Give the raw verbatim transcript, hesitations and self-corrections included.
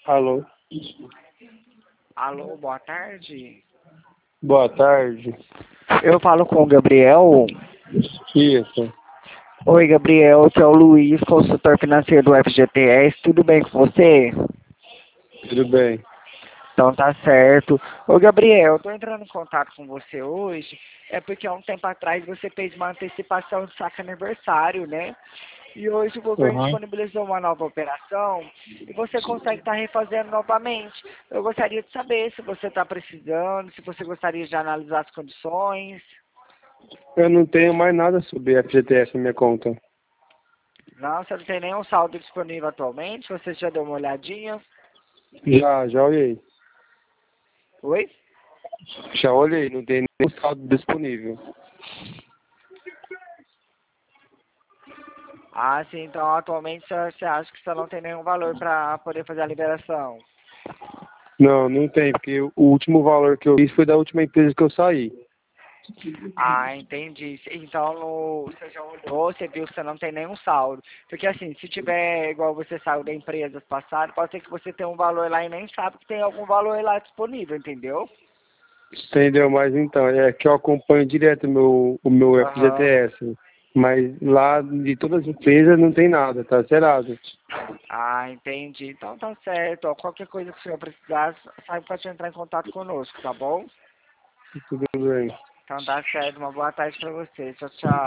Alô? Alô, boa tarde. Boa tarde. Eu falo com o Gabriel. Isso. Oi, Gabriel, que é o Luiz, consultor financeiro do F G T S. Tudo bem com você? Tudo bem. Então tá certo. Ô, Gabriel, eu tô entrando em contato com você hoje. É porque há um tempo atrás você fez uma antecipação de saque aniversário, né? E hoje o governo Uhum. disponibilizou uma nova operação e você consegue estar refazendo novamente. Eu gostaria de saber se você está precisando, se você gostaria de analisar as condições. Eu não tenho mais nada sobre F G T S na minha conta. Não, você não tem nenhum saldo disponível atualmente? Você já deu uma olhadinha? Já, já olhei. Oi? Já olhei, não tem nenhum saldo disponível. Ah, sim, então atualmente você você acha que você não tem nenhum valor para poder fazer a liberação? Não, não tem, porque o último valor que eu fiz foi da última empresa que eu saí. Ah, entendi. Então, no, você já olhou, você viu que você não tem nenhum saldo. Porque assim, se tiver igual você saiu da empresa passada, pode ser que você tenha um valor lá e nem sabe que tem algum valor lá disponível, entendeu? Entendeu? Mas então, é que eu acompanho direto o meu, o meu Aham. F G T S. Mas lá de todas as empresas não tem nada, tá zerado. Ah, entendi. Então tá certo. Ó, qualquer coisa que o senhor precisar, sabe pode entrar em contato conosco, tá bom? Tudo bem. Então tá certo. Uma boa tarde pra você. Tchau, tchau.